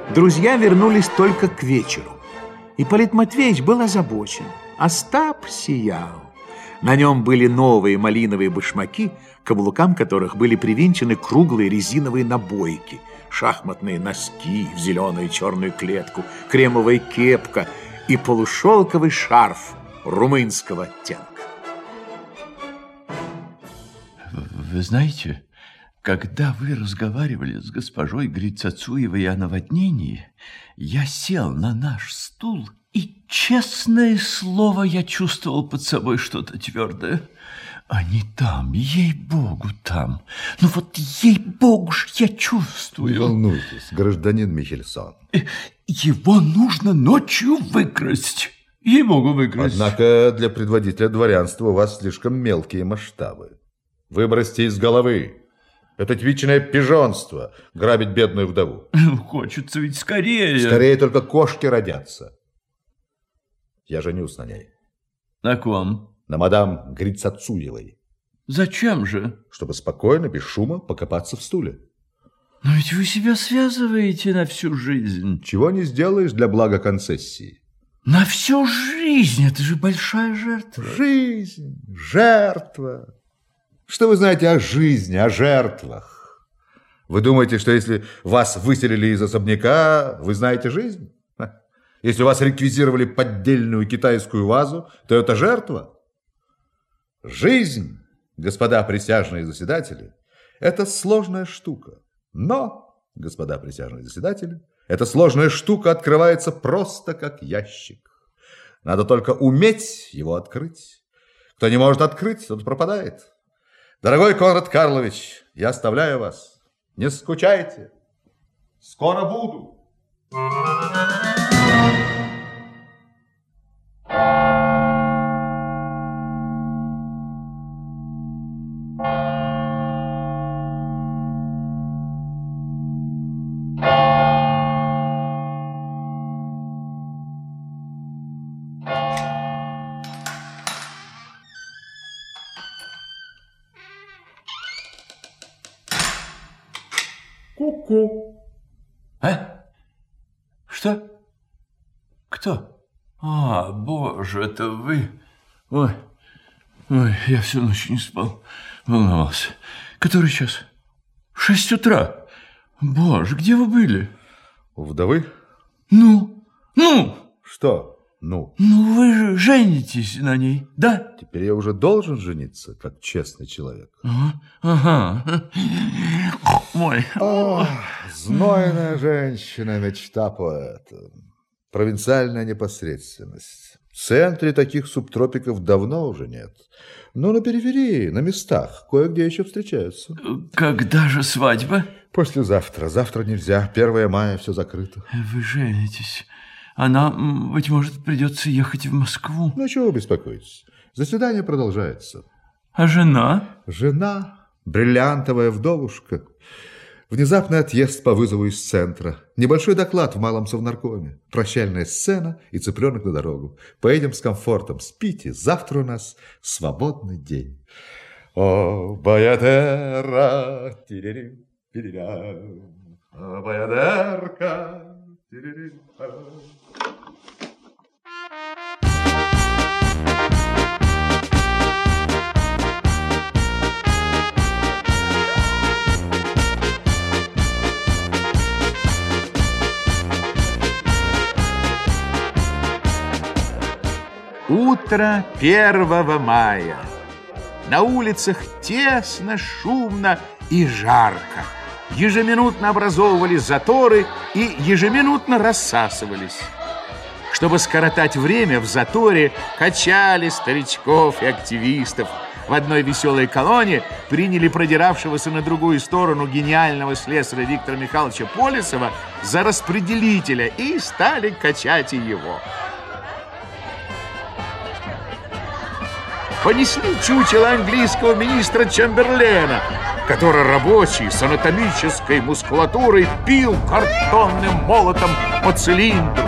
Друзья вернулись только к вечеру. Ипполит Матвеевич был озабочен. Остап сиял. На нем были новые малиновые башмаки, к каблукам которых были привинчены круглые резиновые набойки, шахматные носки в зеленую и черную клетку, кремовая кепка и полушелковый шарф румынского оттенка. Вы знаете, когда вы разговаривали с госпожой Грицацуевой о наводнении, я сел на наш стул, и, честное слово, я чувствовал под собой что-то твердое. Они там, ей-богу, там. Ну вот, ей-богу ж я чувствую. Не волнуйтесь, гражданин Михельсон. Его нужно ночью выкрасть. Ей-богу, выкрасть. Однако для предводителя дворянства у вас слишком мелкие масштабы. Выбросьте из головы. Это типичное пижонство — грабить бедную вдову. Хочется ведь скорее. Скорее только кошки родятся. Я женюсь на ней. На ком? На мадам Грицацуевой. Зачем же? Чтобы спокойно, без шума покопаться в стуле. Но ведь вы себя связываете на всю жизнь. Чего не сделаешь для блага концессии. На всю жизнь? Это же большая жертва. Жизнь, жертва. Что вы знаете о жизни, о жертвах? Вы думаете, что если вас выселили из особняка, вы знаете жизнь? Если вас реквизировали поддельную китайскую вазу, то это жертва. Жизнь, господа присяжные заседатели, это сложная штука. Но, господа присяжные заседатели, эта сложная штука открывается просто как ящик. Надо только уметь его открыть. Кто не может открыть, тот пропадает. Дорогой Конрад Карлович, я оставляю вас. Не скучайте. Скоро буду. Ку-ку. А? Что? Кто? А, боже, это вы. Ой, я всю ночь не спал, волновался. Который час? 6 утра. Боже, где вы были? У вдовы? Ну? Что? Ну, вы же женитесь на ней, да? теперь я уже должен жениться, как честный человек. Ага. Ой. Знойная женщина, мечта поэта. Провинциальная непосредственность. В центре таких субтропиков давно уже нет. Но на периферии, на местах, кое-где еще встречаются. Когда же свадьба? Послезавтра. Завтра нельзя. 1 мая, все закрыто. Вы женитесь. Она, быть может, придется ехать в Москву. Ну, чего вы беспокоитесь? Заседание продолжается. А жена? Жена, бриллиантовая вдовушка. Внезапный отъезд по вызову из центра. Небольшой доклад в малом совнаркоме. Прощальная сцена и цыпленок на дорогу. Поедем с комфортом. Спите. Завтра у нас свободный день. О, баядера, тиририм, тирирям. О, баядерка, тиририм. Утро 1 мая. На улицах тесно, шумно и жарко. Ежеминутно образовывались заторы и ежеминутно рассасывались. Чтобы скоротать время, в заторе качали старичков и активистов. В одной веселой колонне приняли продиравшегося на другую сторону гениального слесаря Виктора Михайловича Полесова за распределителя и стали качать и его. Понесли чучело английского министра Чемберлена, который рабочий с анатомической мускулатурой бил картонным молотом по цилиндру.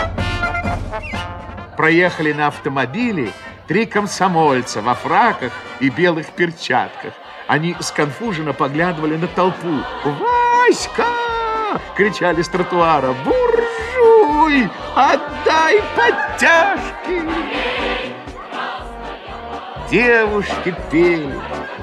Проехали на автомобиле 3 комсомольца во фраках и белых перчатках. Они сконфуженно поглядывали на толпу. «Васька! кричали с тротуара. «Буржуй, отдай подтяжки!» Девушки пели.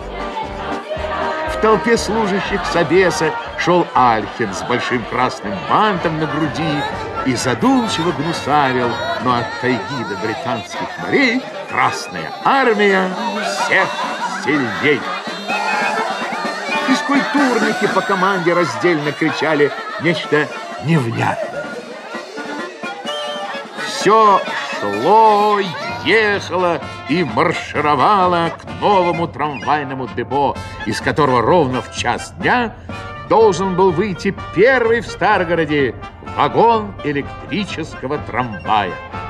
В толпе служащих собеса шел Альхин с большим красным бантом на груди и задумчиво гнусавил, но от тайги до британских морей Красная Армия всех сильней. Физкультурники по команде раздельно кричали нечто невнятное. Все шло, ехало и маршировало к новому трамвайному депо, из которого ровно в час дня должен был выйти первый в Старгороде вагон электрического трамвая.